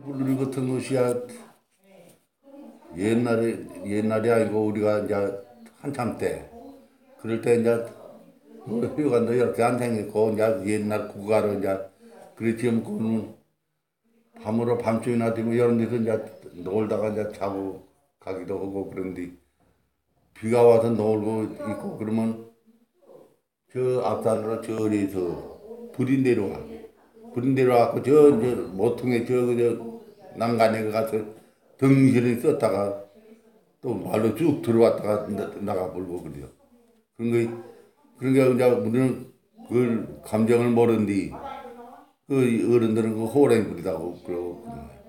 우리 같은 것이야 옛날이 아니고 우리가 이제 한참 때 그럴 때 이제 휴가 너 이렇게 안 생겼고 이제 옛날 국가로 이제 그렇지 않고는 밤으로 밤중이나 되면 이런 데서 이제 놀다가 이제 자고 가기도 하고 그런데 비가 와서 놀고 있고 그러면 저 앞산으로 저리서 불이 내려와. 불이 내려와갖고 저 모퉁이 저 난간에 가서 등실을 썼다가 또 말로 쭉 들어왔다가 나가 불고 그래요. 그런 게, 그런 게 이제 우리는 그걸 감정을 모르는데 그 어른들은 그 호랭이 부리다고 그러고.